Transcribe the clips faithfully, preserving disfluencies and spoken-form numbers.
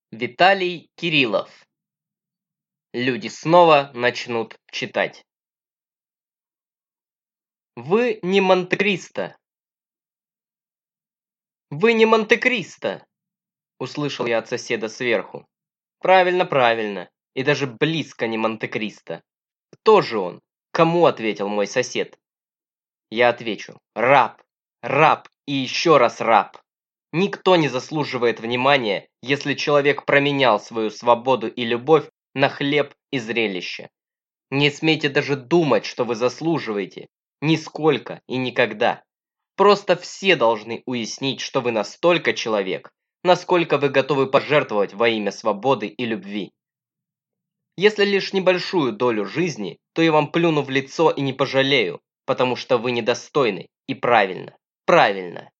Виталий Кириллов. Люди снова начнут читать. Вы не Монте-Кристо. Вы не Монте-Кристо, услышал я от соседа сверху. Правильно, правильно. И даже близко не Монте-Кристо. Кто же он? Кому ответил мой сосед? Я отвечу: раб, раб и еще раз раб. Никто не заслуживает внимания, если человек променял свою свободу и любовь на хлеб и зрелище. Не смейте даже думать, что вы заслуживаете. Нисколько и никогда. Просто все должны уяснить, что вы настолько человек, насколько вы готовы пожертвовать во имя свободы и любви. Если лишь небольшую долю жизни, то я вам плюну в лицо и не пожалею, потому что вы недостойны. И правильно, правильно.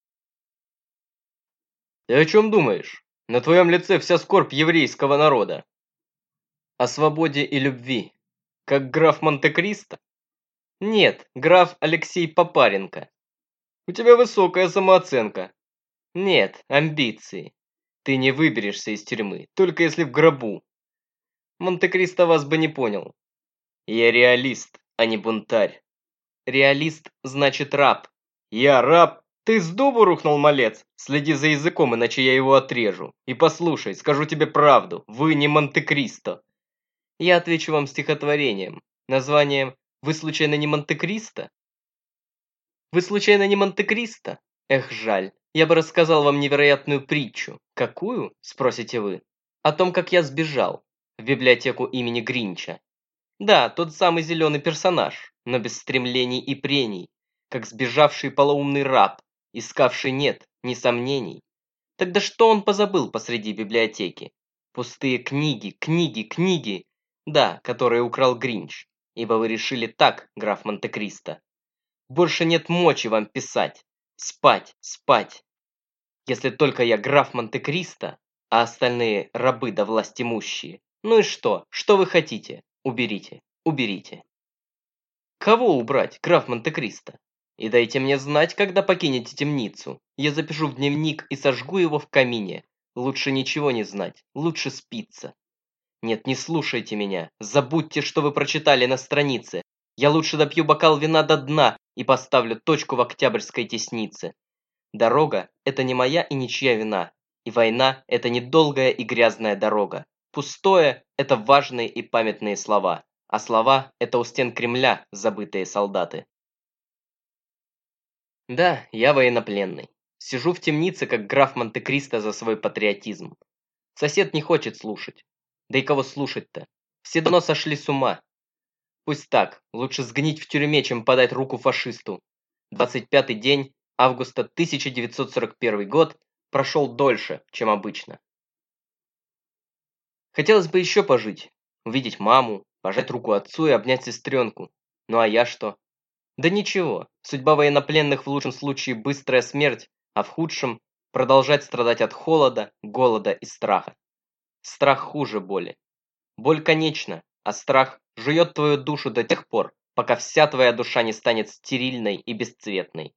Ты о чем думаешь? На твоем лице вся скорбь еврейского народа. О свободе и любви. Как граф Монте-Кристо? Нет, граф Алексей Попаренко. У тебя высокая самооценка. Нет, амбиции. Ты не выберешься из тюрьмы, только если в гробу. Монте-Кристо вас бы не понял. Я реалист, а не бунтарь. Реалист значит раб. Я раб? Ты с дубу рухнул, малец? Следи за языком, иначе я его отрежу. И послушай, скажу тебе правду, вы не Монте-Кристо. Я отвечу вам стихотворением, названием «Вы случайно не Монте-Кристо?» Вы случайно не Монте-Кристо? Эх, жаль. Я бы рассказал вам невероятную притчу. Какую, спросите вы? О том, как я сбежал в библиотеку имени Гринча. Да, тот самый зеленый персонаж, но без стремлений и прений, как сбежавший полоумный раб, искавший нет ни сомнений. Тогда что он позабыл посреди библиотеки? Пустые книги, книги, книги. Да, которые украл Гринч, ибо вы решили так, граф Монте-Кристо. Больше нет мочи вам писать. Спать, спать. Если только я граф Монте-Кристо, а остальные рабы да власть имущие. Ну и что? Что вы хотите? Уберите, уберите. Кого убрать, граф Монте-Кристо? И дайте мне знать, когда покинете темницу. Я запишу в дневник и сожгу его в камине. Лучше ничего не знать, лучше спиться. Нет, не слушайте меня. Забудьте, что вы прочитали на странице. Я лучше допью бокал вина до дна и поставлю точку в октябрьской теснице. Дорога – это не моя и ничья вина. И война – это не долгая и грязная дорога. Пустое – это важные и памятные слова. А слова – это у стен Кремля забытые солдаты. Да, я военнопленный. Сижу в темнице, как граф Монте-Кристо за свой патриотизм. Сосед не хочет слушать. Да и кого слушать-то? Все давно сошли с ума. Пусть так, лучше сгнить в тюрьме, чем подать руку фашисту. двадцать пятый день августа тысяча девятьсот сорок первый год прошел дольше, чем обычно. Хотелось бы еще пожить, увидеть маму, пожать руку отцу и обнять сестренку. Ну а я что? Да ничего, судьба военнопленных в лучшем случае быстрая смерть, а в худшем продолжать страдать от холода, голода и страха. Страх хуже боли. Боль конечна, а страх жует твою душу до тех пор, пока вся твоя душа не станет стерильной и бесцветной.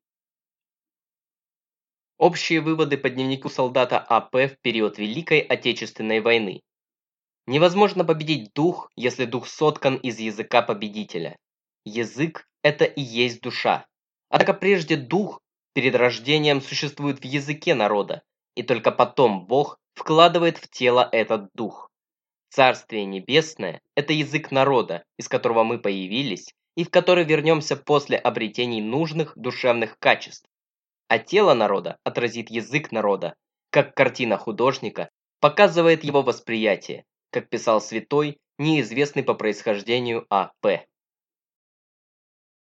Общие выводы по дневнику солдата А П в период Великой Отечественной войны. Невозможно победить дух, если дух соткан из языка победителя. Язык – это и есть душа. Однако прежде дух перед рождением существует в языке народа, и только потом Бог вкладывает в тело этот дух. Царствие Небесное – это язык народа, из которого мы появились, и в который вернемся после обретений нужных душевных качеств. А тело народа отразит язык народа, как картина художника показывает его восприятие, как писал святой, неизвестный по происхождению А П